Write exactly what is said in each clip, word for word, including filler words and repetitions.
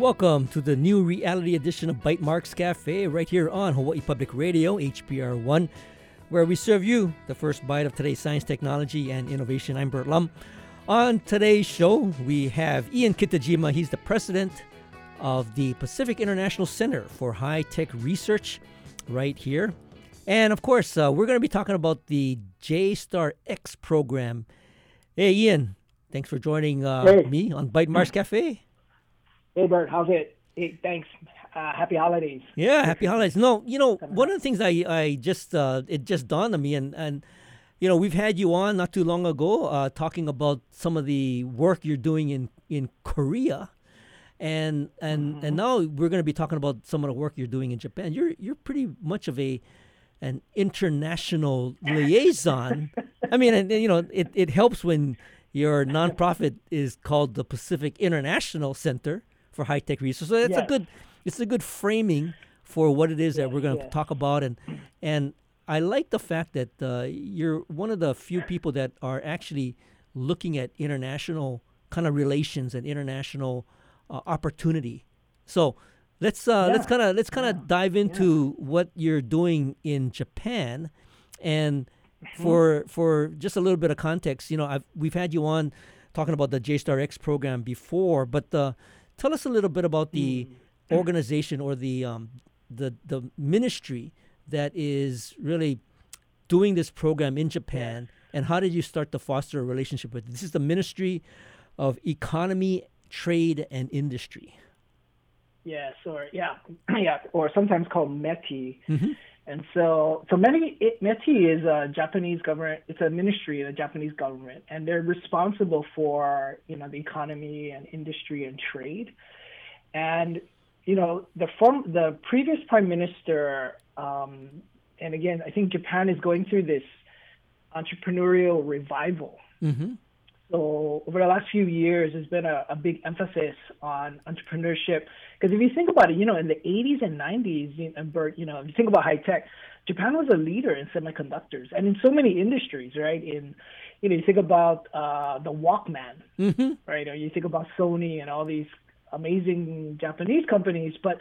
welcome to the new reality edition of Bite Marks Cafe right here on Hawaii Public Radio, H P R one, where we serve you the first bite of today's science, technology, and innovation. I'm Bert Lum. On today's show, we have Ian Kitajima. He's the president of the Pacific International Center for High-Tech Research right here. And, of course, uh, we're going to be talking about the J-Star X program. Hey, Ian, thanks for joining uh, hey. me on Bite Marks Cafe. Hey, Bert, how's it? Hey, thanks. Uh, happy holidays. Yeah, happy holidays. No, you know, one of the things I, I just, uh, it just dawned on me, and, and, you know, we've had you on not too long ago uh, talking about some of the work you're doing in, in Korea. And and mm-hmm. and now we're going to be talking about some of the work you're doing in Japan. You're you're pretty much of a an international liaison. I mean, and, you know, it, it helps when your nonprofit is called the Pacific International Center for High-Tech Research. So it's yes. a good it's a good framing for what it is yes, that we're going to yes. talk about. And and I like the fact that uh, you're one of the few people that are actually looking at international kind of relations and international uh, opportunity. So let's uh, yeah. let's kind of let's kind of yeah. dive into yeah. what you're doing in Japan. And mm-hmm. for for just a little bit of context, you know, I've we've had you on talking about the J-Star X program before, but uh, tell us a little bit about the mm. organization or the um, the the ministry that is really doing this program in Japan, and how did you start to foster a relationship with it? This is the Ministry of Economy, Trade, and Industry. Yes, or yeah, yeah, or sometimes called METI. Mm-hmm. And so, so METI, it, METI is a Japanese government. It's a ministry of the Japanese government, and they're responsible for, you know, the economy and industry and trade. And you know, the form, the previous prime minister, um, and again, I think Japan is going through this entrepreneurial revival. Mm-hmm. So over the last few years, there's been a, a big emphasis on entrepreneurship. Because if you think about it, you know, in the eighties and nineties, you know, Bert, you know, if you think about high tech, Japan was a leader in semiconductors and in so many industries, right? In, you know, you think about uh, the Walkman, mm-hmm. right? Or you think about Sony and all these amazing Japanese companies. But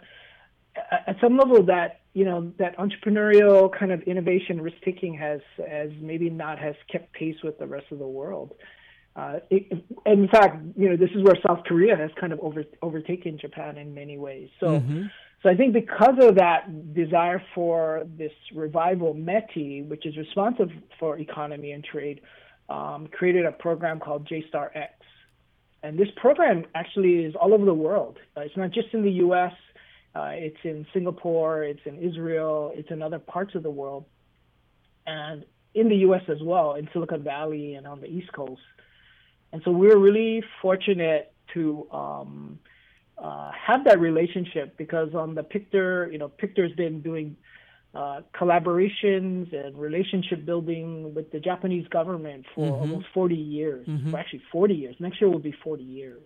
at some level, that, you know, that entrepreneurial kind of innovation risk taking has, has maybe not has kept pace with the rest of the world. Uh, it, in fact, you know, this is where South Korea has kind of over, overtaken Japan in many ways. So, mm-hmm. so I think because of that desire for this revival, METI, which is responsive for economy and trade, um, created a program called J-Star X. And this program actually is all over the world. Uh, it's not just in the U S. Uh, it's in Singapore. It's in Israel. It's in other parts of the world. And in the U S as well, in Silicon Valley and on the East Coast. And so we're really fortunate to um, uh, have that relationship because on the Pictor, you know, Pictor's been doing uh, collaborations and relationship building with the Japanese government for mm-hmm. almost forty years. Mm-hmm. For actually forty years. Next year will be forty years.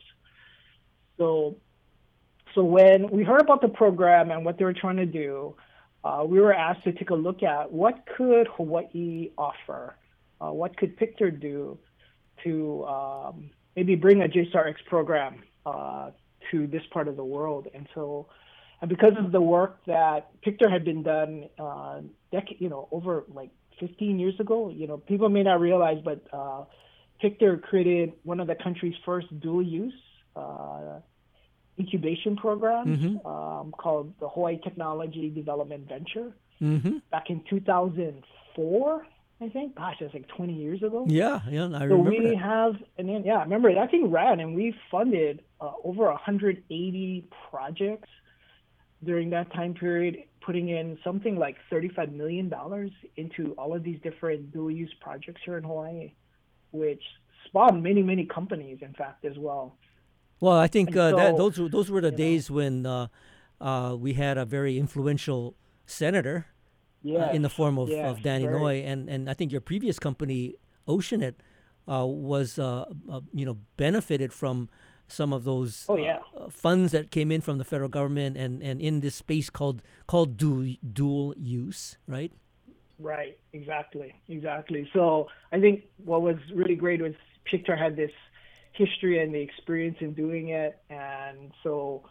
So, so when we heard about the program and what they were trying to do, uh, we were asked to take a look at what could Hawaii offer, uh, what could Pictor do to um, maybe bring a J-Star X program uh, to this part of the world. And so, and because of the work that Pictor had been done, uh, dec- you know, over like fifteen years ago, you know, people may not realize, but uh, Pictor created one of the country's first dual-use uh, incubation programs mm-hmm. um, called the Hawaii Technology Development Venture mm-hmm. back in two thousand four. I think, gosh, that's like twenty years ago. Yeah, yeah, I so remember we that. have, and then, yeah, I remember that thing ran, and we funded uh, over one hundred eighty projects during that time period, putting in something like thirty-five million dollars into all of these different dual-use projects here in Hawaii, which spawned many, many companies, in fact, as well. Well, I think uh, so, that those were, those were the days know, when uh, uh, we had a very influential senator. Yes, uh, in the form of, yes, of Danny very. Noy, and, and I think your previous company, Oceanet, uh, was uh, uh, you know benefited from some of those oh, yeah. uh, funds that came in from the federal government, and, and in this space called called dual dual use, right? Right, exactly, exactly. So I think what was really great was Pictor had this history and the experience in doing it, and so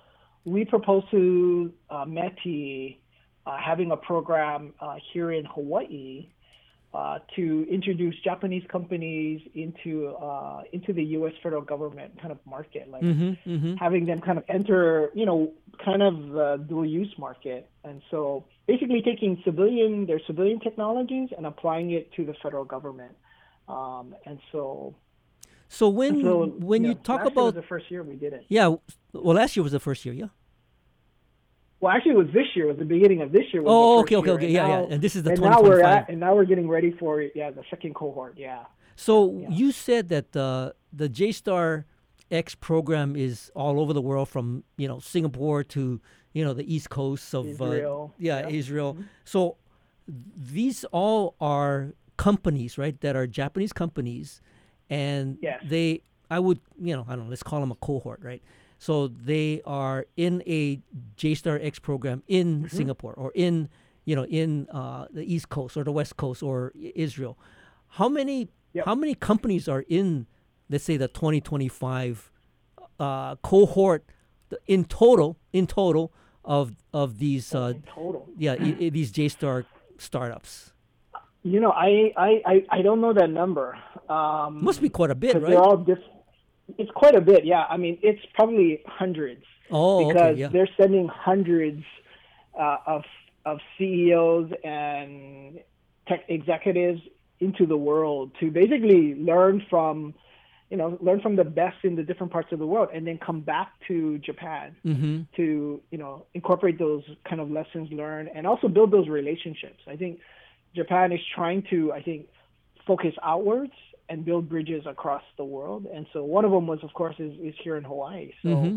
we proposed to uh, METI uh, having a program uh, here in Hawaii uh, to introduce Japanese companies into uh, into the U S federal government kind of market, like Mm-hmm, mm-hmm. having them kind of enter, you know, kind of the dual use market. And so basically taking civilian, their civilian technologies and applying it to the federal government. Um, and so, So when so, when you, know, talk last year was about the first year we did it. yeah, well, last year was the first year, yeah. Well, actually, it was this year. It was the beginning of this year. Was Oh, the okay, first okay, year. okay, And yeah, now, yeah. And this is the and twenty now we're twenty-five. at, and now we're getting ready for yeah the second cohort. Yeah. So Yeah. you said that uh, the J-Star X program is all over the world, from you know Singapore to you know the East Coast of Israel. Uh, yeah, Yeah. Israel. Mhm. So these all are companies, right? That are Japanese companies, and Yes. they I would you know I don't know. Let's call them a cohort, right? So they are in a J-Star X program in Singapore or in you know in uh, the East Coast or the West Coast or I- Israel. How many Yep. how many companies are in, let's say, the twenty twenty-five uh, cohort th- in total in total of of these uh, In total. yeah I- I- these J-Star startups? You know, I I, I, I don't know that number. Um, Must be quite a bit, 'cause right? They're all diff- It's quite a bit. Yeah. I mean, it's probably hundreds. Oh, because okay, yeah. they're sending hundreds uh, of of C E Os and tech executives into the world to basically learn from, you know, learn from the best in the different parts of the world, and then come back to Japan Mm-hmm. to, you know, incorporate those kind of lessons learned and also build those relationships. I think Japan is trying to, I think, focus outwards and build bridges across the world. And so one of them was, of course, is, is here in Hawaii. So, Mm-hmm.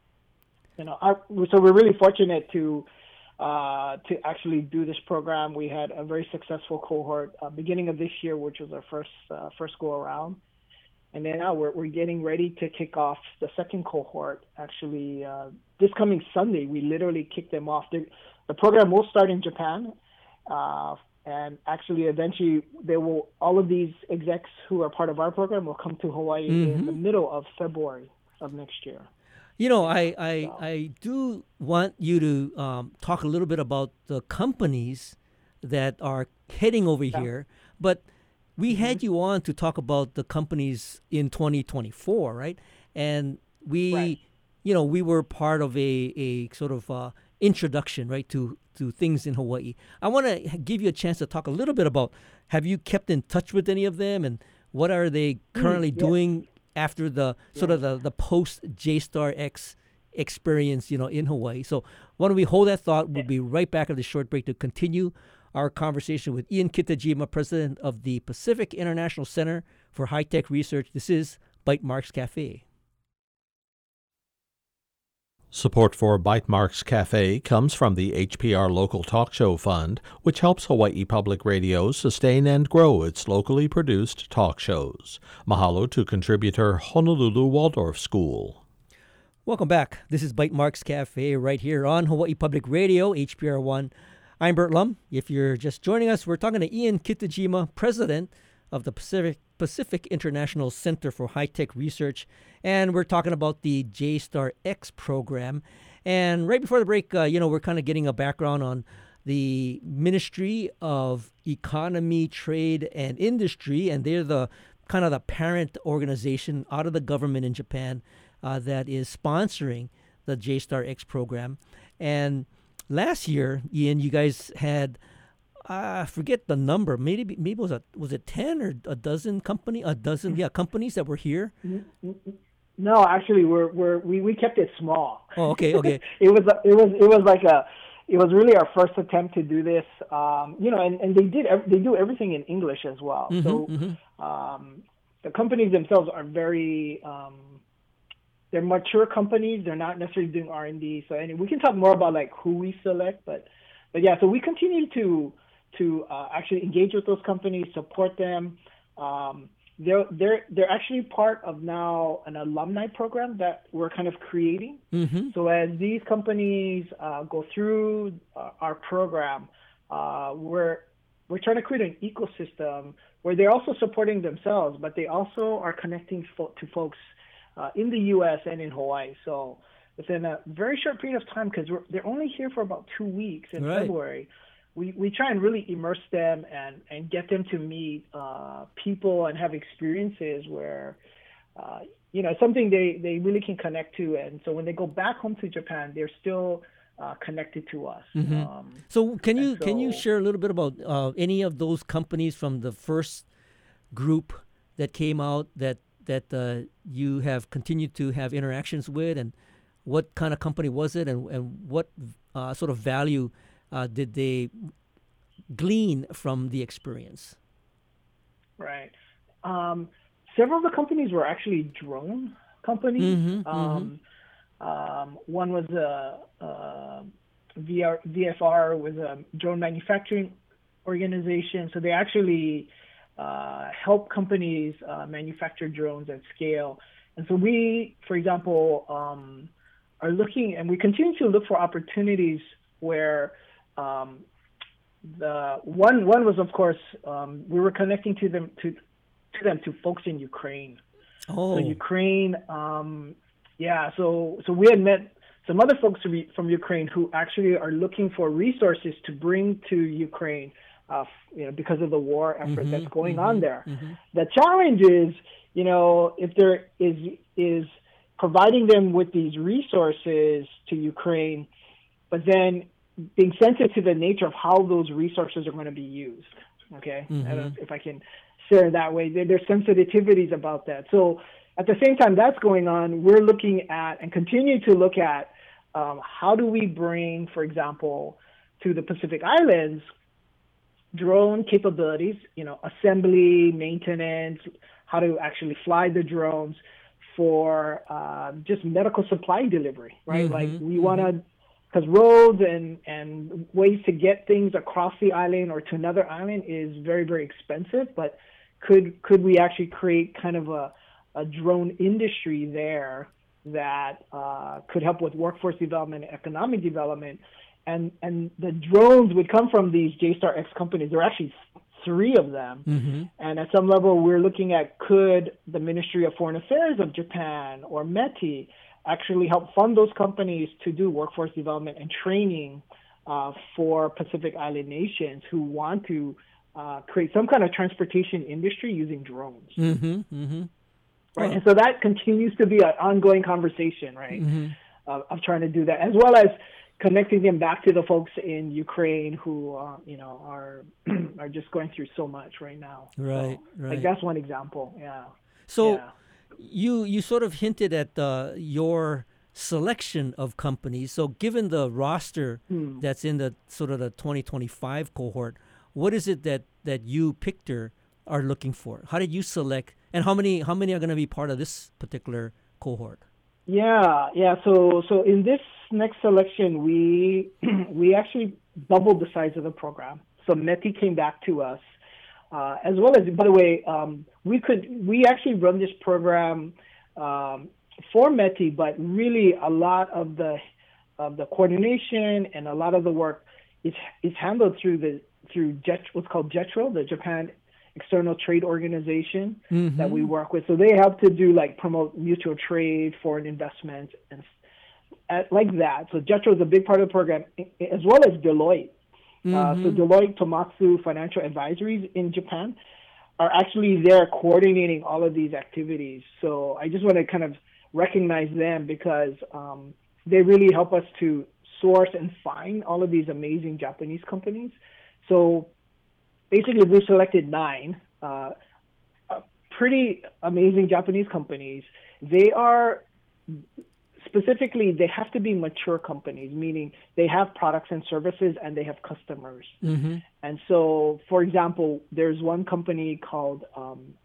you know, our, so we're really fortunate to uh, to actually do this program. We had a very successful cohort uh, beginning of this year, which was our first uh, first go around, and then now we're we're getting ready to kick off the second cohort. Actually, uh, this coming Sunday, we literally kick them off. The, the program will start in Japan, uh, and actually, eventually, they will. All of these execs who are part of our program will come to Hawaii in the middle of February of next year. You know, I, I, I do want you to um, talk a little bit about the companies that are heading over here, but we had you on to talk about the companies in twenty twenty-four, right? And we, Right. you know, we were part of a, a sort of uh, introduction, right, to, to things in Hawaii. I want to give you a chance to talk a little bit about, have you kept in touch with any of them, and what are they currently yes. doing after the sort of the, the post J-Star X experience, you know, in Hawaii. So why don't we hold that thought? We'll be right back at the short break to continue our conversation with Ian Kitajima, president of the Pacific International Center for High-Tech Research. This is Bytemarks Cafe. Support for Bytemarks Cafe comes from the H P R Local Talk Show Fund, which helps Hawaii Public Radio sustain and grow its locally produced talk shows. Mahalo to contributor Honolulu Waldorf School. Welcome back. This is Bytemarks Cafe right here on Hawaii Public Radio, H P R one. I'm Bert Lum. If you're just joining us, we're talking to Ian Kitajima, president of the Pacific Pacific International Center for High-Tech Research, and we're talking about the J-Star X program. And right before the break, uh, you know, we're kind of getting a background on the Ministry of Economy, Trade, and Industry, and they're the kind of the parent organization out of the government in Japan uh, that is sponsoring the J-Star X program. And last year, Ian, you guys had, uh, I forget the number. Maybe maybe it was a was it ten or a dozen company a dozen yeah companies that were here. No, actually, we're we're we, we kept it small. Oh, okay, okay. it was it was it was like a it was really our first attempt to do this. Um, you know, and, and they did they do everything in English as well. Mm-hmm, so mm-hmm. Um, the companies themselves are very um, they're mature companies. They're not necessarily doing R and D. So anyway, we can talk more about like who we select, but but yeah. So we continue to to uh, actually engage with those companies, support them. Um, they're they're they're actually part of now an alumni program that we're kind of creating. Mm-hmm. So as these companies uh, go through uh, our program, uh, we're we're trying to create an ecosystem where they're also supporting themselves, but they also are connecting fo- to folks uh, in the U S and in Hawaii. So within a very short period of time, because they're only here for about two weeks in right. February. We, we try and really immerse them and, and get them to meet uh, people and have experiences where, uh, you know, something they, they really can connect to. And so when they go back home to Japan, they're still uh, connected to us. Mm-hmm. Um, so can you so, can you share a little bit about uh, any of those companies from the first group that came out that that uh, you have continued to have interactions with, and what kind of company was it, and, and what uh, sort of value uh, did they glean from the experience? Right. Um, several of the companies were actually drone companies. Mm-hmm, um, mm-hmm. Um, one was a, a V R, V F R, was a drone manufacturing organization. So they actually uh, help companies uh, manufacture drones at scale. And so we, for example, um, are looking, and we continue to look for opportunities where um, the one one was, of course, um, we were connecting to them to to them to folks in Ukraine. Oh, so Ukraine, um, yeah. So so we had met some other folks from, from Ukraine who actually are looking for resources to bring to Ukraine, uh, you know, because of the war effort mm-hmm, that's going mm-hmm, on there. Mm-hmm. The challenge is, you know, if there is is providing them with these resources to Ukraine, but then being sensitive to the nature of how those resources are going to be used. Okay, mm-hmm. I don't know if I can share it that way. There, there's sensitivities about that. So at the same time that's going on, we're looking at and continue to look at um, how do we bring, for example, to the Pacific Islands, drone capabilities, you know, assembly, maintenance, how to actually fly the drones for uh, just medical supply delivery, right? Mm-hmm, like we mm-hmm. want to, because roads and, and ways to get things across the island or to another island is very, very expensive. But could could we actually create kind of a, a drone industry there that uh, could help with workforce development, economic development? And and the drones would come from these J STAR X companies. There are actually three of them. Mm-hmm. And at some level, we're looking at, could the Ministry of Foreign Affairs of Japan or METI actually help fund those companies to do workforce development and training uh, for Pacific Island nations who want to uh, create some kind of transportation industry using drones. Mm-hmm, mm-hmm. Right, Oh. and so that continues to be an ongoing conversation, right, mm-hmm. uh, of trying to do that, as well as connecting them back to the folks in Ukraine who, uh, you know, are are just going through so much right now. Right, so, right. Like that's one example. Yeah. So yeah. you you sort of hinted at uh, your selection of companies. So given the roster Hmm. that's in the sort of the twenty twenty-five cohort, what is it that, that you, Pictor, are looking for? How did you select, and how many how many are going to be part of this particular cohort? Yeah, yeah. So, so in this next selection, we we actually doubled the size of the program. So METI came back to us, uh, as well as, by the way, um, we could we actually run this program um, for METI, but really a lot of the of the coordination and a lot of the work is is handled through the through Jet, what's called JETRO, the Japan External Trade Organization mm-hmm. that we work with. So they help to do like promote mutual trade, foreign investment, and uh, like that. So JETRO is a big part of the program, as well as Deloitte. Mm-hmm. Uh, so Deloitte Tomatsu Financial Advisories in Japan are actually there coordinating all of these activities. So I just want to kind of recognize them because um, they really help us to source and find all of these amazing Japanese companies. So basically, we selected nine uh, uh, pretty amazing Japanese companies. They are, specifically, they have to be mature companies, meaning they have products and services and they have customers. Mm-hmm. And so, for example, there's one company called um,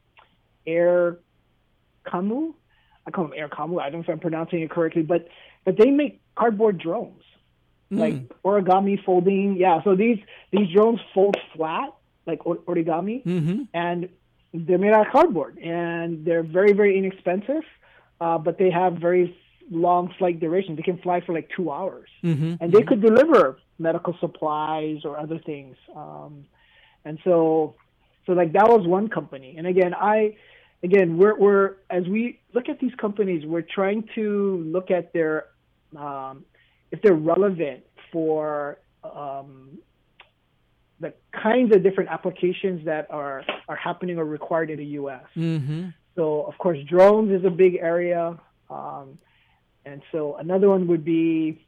Air Kamu. I call them Air Kamu. I don't know if I'm pronouncing it correctly, but but they make cardboard drones, mm. like origami folding. Yeah, so these these drones fold flat, like origami, mm-hmm. and they're made out of cardboard, and they're very, very inexpensive, uh, but they have very long flight duration. They can fly for like two hours, Mm-hmm. and they mm-hmm. could deliver medical supplies or other things. Um, and so, so like that was one company. And again, I, again, we're we're as we look at these companies, we're trying to look at their um, if they're relevant for um, the kinds of different applications that are, are happening or required in the U S. Mm-hmm. So, of course, drones is a big area. Um, and so another one would be,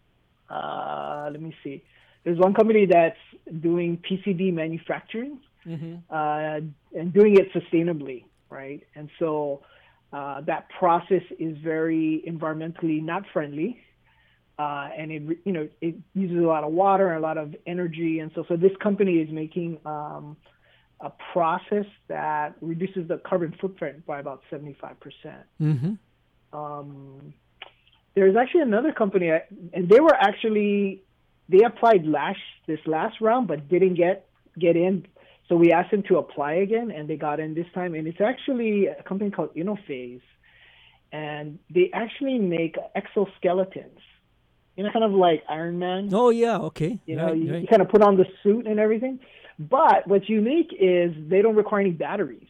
uh, let me see. There's one company that's doing P C B manufacturing Mm-hmm. uh, and doing it sustainably, right? And so uh, that process is very environmentally not friendly. Uh, and it, you know, it uses a lot of water and a lot of energy, and so so this company is making um, a process that reduces the carbon footprint by about seventy-five percent. Mm-hmm. Um, there's actually another company, and they were actually they applied last this last round, but didn't get get in. So we asked them to apply again, and they got in this time. And it's actually a company called Innophase, and they actually make exoskeletons. You know, kind of like Iron Man. Oh, yeah, okay. You know, right, you, right. you kind of put on the suit and everything. But what's unique is they don't require any batteries.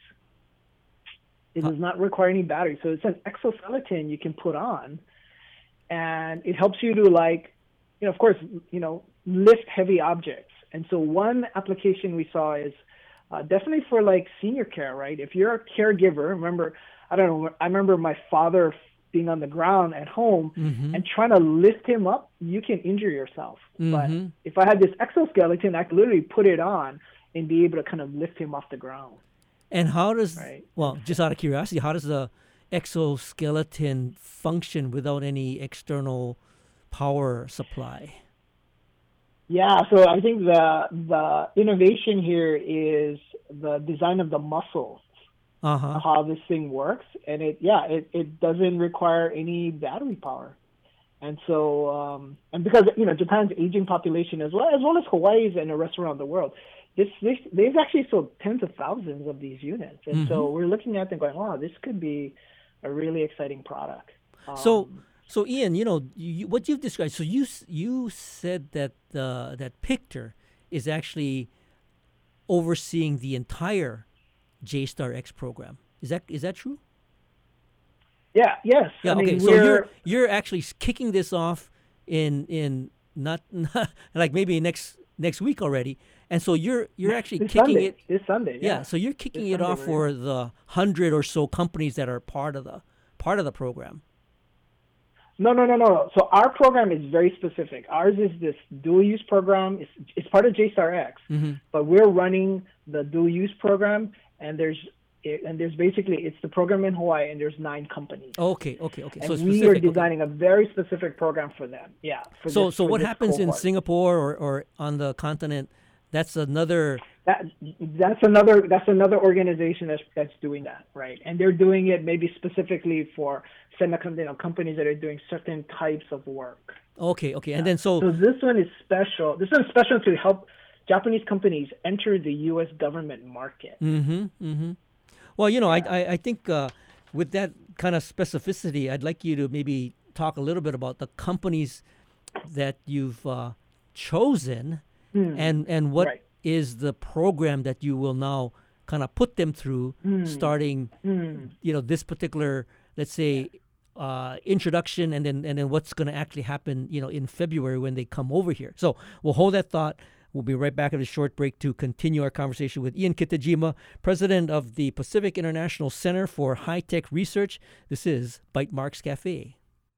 It does not require any batteries. So it's an exoskeleton you can put on, and it helps you to, like, you know, of course, you know, lift heavy objects. And so one application we saw is uh, definitely for, like, senior care, right? If you're a caregiver, remember, I don't know, I remember my father being on the ground at home Mm-hmm. and trying to lift him up, you can injure yourself. Mm-hmm. But if I had this exoskeleton, I could literally put it on and be able to kind of lift him off the ground. And how does, Right. well, just out of curiosity, how does the exoskeleton function without any external power supply? Yeah, so I think the the innovation here is the design of the muscle, Uh-huh. how this thing works, and it yeah it, it doesn't require any battery power, and so um, and because you know Japan's aging population as well as well as Hawaii's and the rest around the world, this, this they've actually sold tens of thousands of these units, and Mm-hmm. so we're looking at them going, wow, this could be a really exciting product. Um, So, so Ian, you know you, what you've described. So you s- you said that uh, that Pictor is actually overseeing the entire J-Star X program. Is that is that true? yeah, yes, Yeah. I mean, Okay. So we're, you're you're actually s- kicking this off in in not, not like maybe next next week already, and so you're you're actually this kicking Sunday, it. this Sunday, Yeah. yeah. So you're kicking This it Sunday off we're- for the hundred or so companies that are part of the part of the program. No, no, no, no. So our program is very specific. Ours is this dual-use program. It's, it's part of J-Star X, Mm-hmm. but we're running the dual-use program, and there's and there's basically it's the program in Hawaii, and there's nine companies. Okay. Okay. Okay. and so we specific. are okay. designing a very specific program for them. Yeah. For So this, so for what this happens in cohort. Singapore or, or on the continent? That's another. That that's another that's another organization that's that's doing that, right? And they're doing it maybe specifically for semiconductor you know, companies that are doing certain types of work. Okay. Okay. And then so So this one is special. This one is special to help Japanese companies enter the U S government market. Mm-hmm. Mm-hmm. Well, you know, I I, I think uh, with that kind of specificity, I'd like you to maybe talk a little bit about the companies that you've uh, chosen, Hmm. and and what is Right. the program that you will now kind of put them through, starting, Hmm. you know, this particular, let's say, uh, introduction, and then and then what's going to actually happen, you know, in February when they come over here. So we'll hold that thought. We'll be right back at a short break to continue our conversation with Ian Kitajima, president of the Pacific International Center for High-Tech Research. This is Bytemarks Cafe.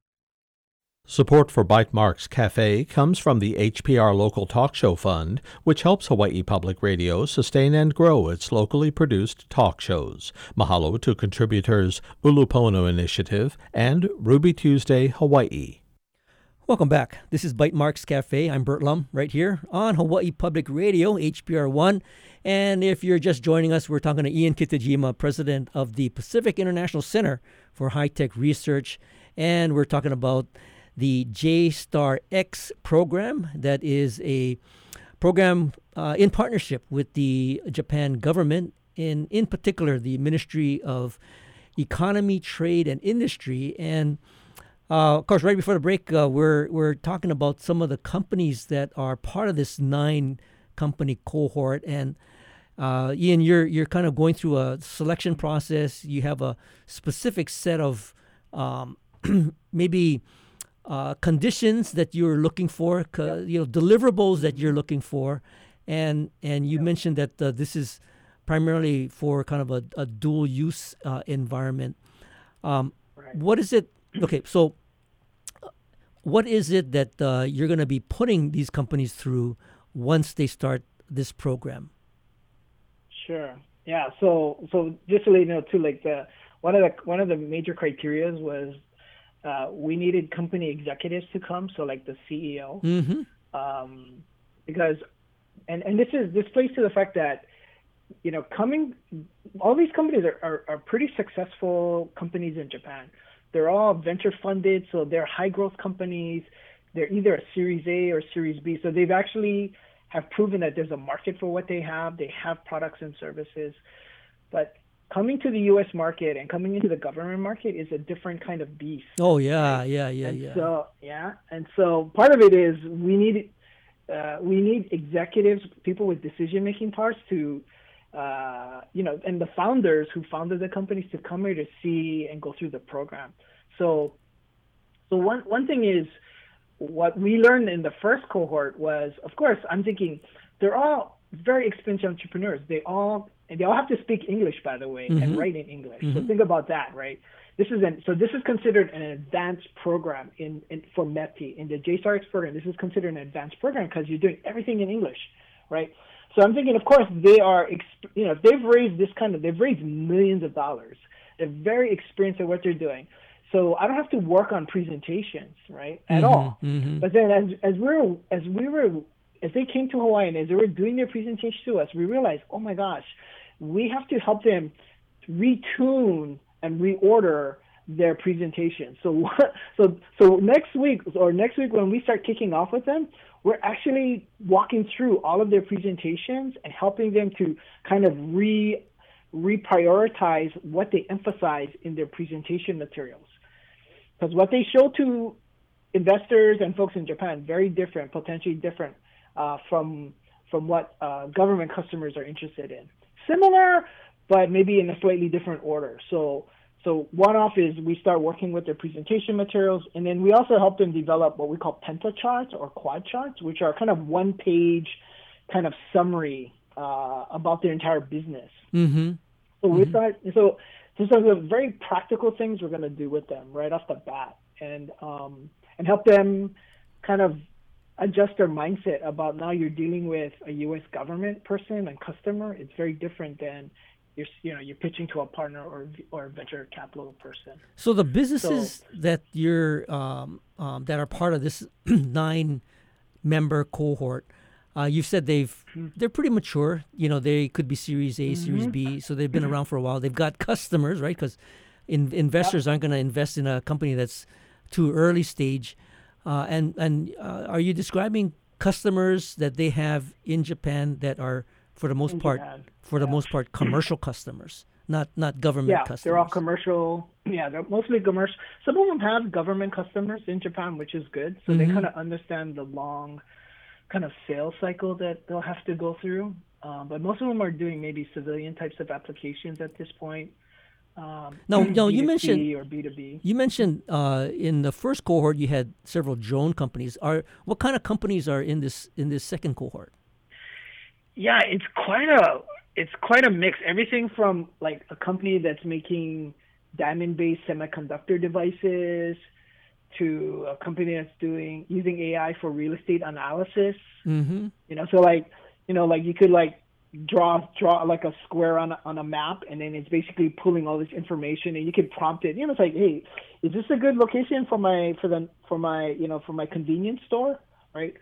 Support for Bytemarks Cafe comes from the H P R Local Talk Show Fund, which helps Hawaii Public Radio sustain and grow its locally produced talk shows. Mahalo to contributors Ulupono Initiative and Ruby Tuesday Hawaii. Welcome back. This is Bytemarks Cafe. I'm Bert Lum, right here on Hawaii Public Radio, H P R one. And if you're just joining us, we're talking to Ian Kitajima, president of the Pacific International Center for High-Tech Research. And we're talking about the J-Star X program. That is a program uh, in partnership with the Japan government, in, in particular the Ministry of Economy, Trade, and Industry. And Uh, of course, right before the break, uh, we're we're talking about some of the companies that are part of this nine company cohort. And uh, Ian, you're you're kind of going through a selection process. You have a specific set of um, maybe uh, conditions that you're looking for, co- you know, deliverables that you're looking for, and and you mentioned that uh, this is primarily for kind of a, a dual use uh, environment. Um, Right. What is it? Okay, so uh, what is it that uh, you're going to be putting these companies through once they start this program? Sure. Yeah. So so just to let you know too, like the one of the one of the major criterias was uh, we needed company executives to come. So like the C E O, Mm-hmm. um, because and and this is this plays to the fact that you know coming all these companies are, are, are pretty successful companies in Japan. They're all venture funded, so they're high growth companies. They're either a Series A or Series B. So they've actually have proven that there's a market for what they have. They have products and services. But coming to the U S market and coming into the government market is a different kind of beast. Oh yeah, yeah, yeah, And yeah. so yeah, and so part of it is we need uh, we need executives, people with decision making powers to uh, you know, and the founders who founded the companies to come here to see and go through the program. So so one one thing is what we learned in the first cohort was, of course, I'm thinking they're all very experienced entrepreneurs. They all and they all have to speak English, by the way, Mhm. and write in English. So Mhm. think about that, right? This is an so this is considered an advanced program in, in for METI in the J STAR X program. This is considered an advanced program because you're doing everything in English, right? So I'm thinking, of course, they are, exp- you know, if they've raised this kind of, they've raised millions of dollars. They're very experienced at what they're doing. So I don't have to work on presentations, right, at Mhm, all. mhm. But then as as we were as we were as they came to Hawaii and as they were doing their presentation to us, we realized, oh my gosh, we have to help them retune and reorder their presentation. So what, so so next week or next week when we start kicking off with them, we're actually walking through all of their presentations and helping them to kind of re reprioritize what they emphasize in their presentation materials. Because what they show to investors and folks in Japan, very different, potentially different uh, from from what uh, government customers are interested in. Similar, but maybe in a slightly different order. So so one off is we start working with their presentation materials, and then we also help them develop what we call penta charts or quad charts, which are kind of one page kind of summary uh, about their entire business. Mm-hmm. So we thought, so so some of the very practical things we're going to do with them right off the bat, and um, and help them kind of adjust their mindset about now you're dealing with a U S government person and customer. It's very different than you're you know you're pitching to a partner or or a venture capital person. So the businesses that you're um, um, that are part of this nine member cohort, uh, you've said they've they're pretty mature. You know, they could be Series A, Series B, so they've been around for a while. They've got customers, right? Because in, investors aren't going to invest in a company that's too early stage. Uh, and and uh, are you describing customers that they have in Japan that are, for the most In part, Japan, for the yeah. most part, commercial customers, not not government Yeah, customers? they're all commercial. Yeah, they're mostly commercial. Some of them have government customers in Japan, which is good. So they Mhm. kind of understand the long kind of sales cycle that they'll have to go through. Um, but most of them are doing maybe civilian types of applications at this point. Um, No, no, you B two C mentioned- or B two B. You mentioned uh, in the first cohort you had several drone companies. Are what kind of companies are in this in this second cohort? Yeah, it's quite a it's quite a mix. Everything from like a company that's making diamond-based semiconductor devices to a company that's doing using A I for real estate analysis. Mm-hmm. You know, so like you know, like you could like draw draw like a square on a, on a map, and then it's basically pulling all this information, and you could prompt it. You know, it's like, hey, is this a good location for my for the for my you know for my convenience store, right?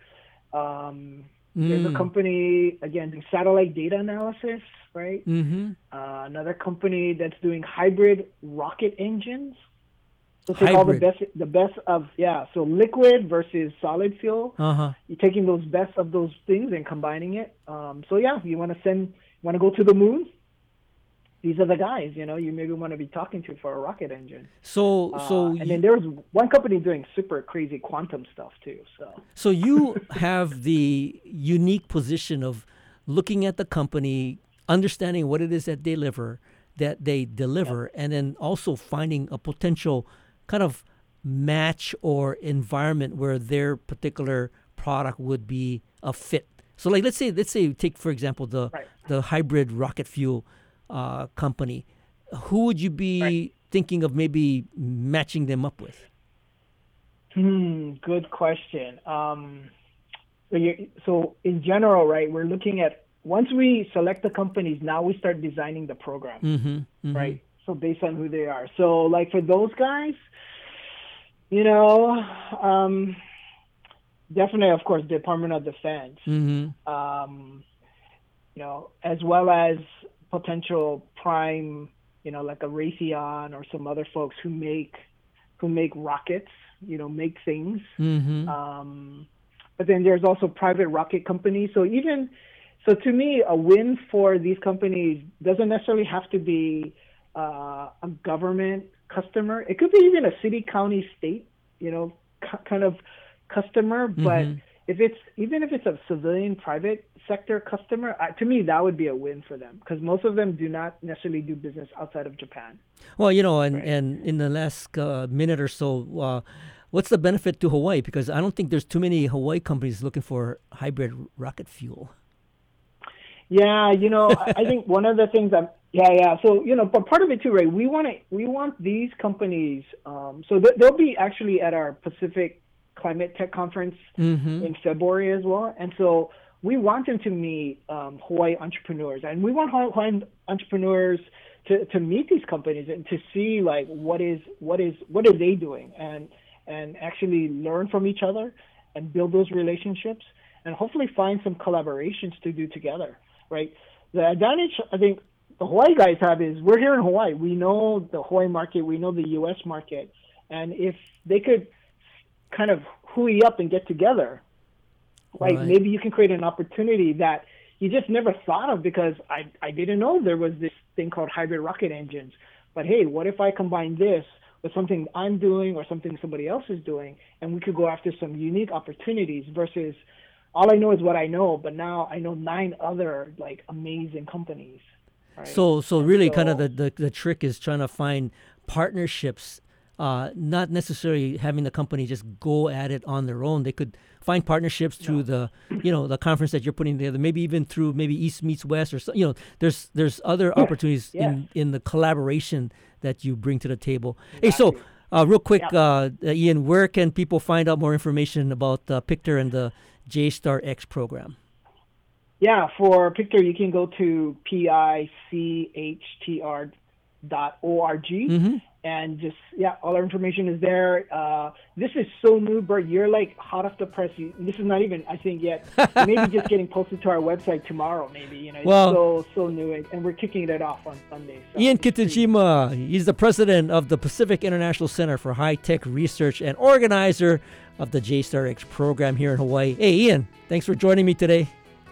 Um, There's a Mm. company, again, doing satellite data analysis, right? Mm-hmm. Uh, another company that's doing hybrid rocket engines. So take all the Hybrid. best, the best of, yeah, so liquid versus solid fuel. Uh-huh. You're taking those best of those things and combining it. Um, so yeah, you want to send, you want to go to the moon? These are the guys, you know, you maybe want to be talking to for a rocket engine. So Uh, so and you, then there was one company doing super crazy quantum stuff too. So so you have the unique position of looking at the company, understanding what it is that they deliver, that they deliver, and then also finding a potential kind of match or environment where their particular product would be a fit. So, like, let's say, let's say, take for example the Right. the hybrid rocket fuel uh, company. Who would you be Right. thinking of maybe matching them up with? Hmm, good question. Um, so, you, so in general, right, we're looking at, once we select the companies, now we start designing the program, Mm-hmm, mm-hmm. right? So based on who they are. So like for those guys, you know, um, definitely, of course, Department of Defense, Mm-hmm. um, you know, as well as potential prime, you know, like a Raytheon or some other folks who make who make rockets, you know, make things. Mm-hmm. Um, but then there's also private rocket companies. So even so, to me, a win for these companies doesn't necessarily have to be uh, a government customer. It could be even a city, county, state, you know, c- kind of customer. But Mhm. if it's even if it's a civilian, private sector customer, uh, to me that would be a win for them, because most of them do not necessarily do business outside of Japan. Well, you know, and, Right. and in the last uh, minute or so, uh, what's the benefit to Hawaii? Because I don't think there's too many Hawaii companies looking for hybrid rocket fuel. Yeah, you know, I I think one of the things that, yeah, yeah. So, you know, but part of it too, right? We want to, we want these companies. Um, so th- they'll be actually at our Pacific Climate Tech Conference Mm-hmm. in February as well, and so we want them to meet um, Hawaii entrepreneurs, and we want Hawaii entrepreneurs to, to meet these companies and to see like what is what is what are they doing, and and actually learn from each other and build those relationships, and hopefully find some collaborations to do together. Right. The advantage I think the Hawaii guys have is we're here in Hawaii. We know the Hawaii market. We know the U S market, and if they could kind of hooey up and get together, like Right. maybe you can create an opportunity that you just never thought of, because I, I didn't know there was this thing called hybrid rocket engines. But hey, what if I combine this with something I'm doing or something somebody else is doing, and we could go after some unique opportunities versus all I know is what I know, but now I know nine other like amazing companies. Right? So, so really, kind of so- the, the the trick is trying to find partnerships, uh, not necessarily having the company just go at it on their own. They could find partnerships through the, you know, the conference that you're putting together. Maybe even through maybe East meets West, or so, you know, there's there's other opportunities yeah. in in the collaboration that you bring to the table. Hey, so uh, real quick, Yeah. uh, uh, Ian, where can people find out more information about uh, Pictor and the J-Star X program? Yeah, for Pictor, you can go to P I C H T R dot org, Mm-hmm. and just, yeah, all our information is there. Uh, this is so new, Bert. You're like hot off the press. You, this is not even, I think, yet. Maybe just getting posted to our website tomorrow, maybe. You know, it's Well- so, so new, and, and we're kicking it off on Sunday. So Ian it's pretty- Kitajima, he's the president of the Pacific International Center for High-Tech Research and organizer of the J-Star X program here in Hawaii. Hey, Ian, thanks for joining me today.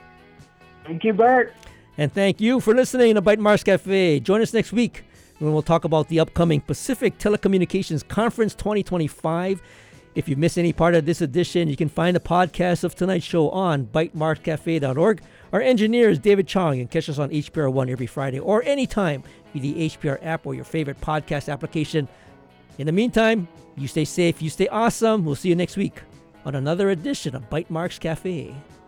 Thank you, Bert. And thank you for listening to Bytemarks Cafe. Join us next week when we'll talk about the upcoming Pacific Telecommunications Conference twenty twenty-five. If you miss any part of this edition, you can find the podcast of tonight's show on bytemarks cafe dot org. Our engineer is David Chong, and catch us on H P R one every Friday or anytime via the H P R app or your favorite podcast application. In the meantime, you stay safe, you stay awesome. We'll see you next week on another edition of Bytemarks Cafe.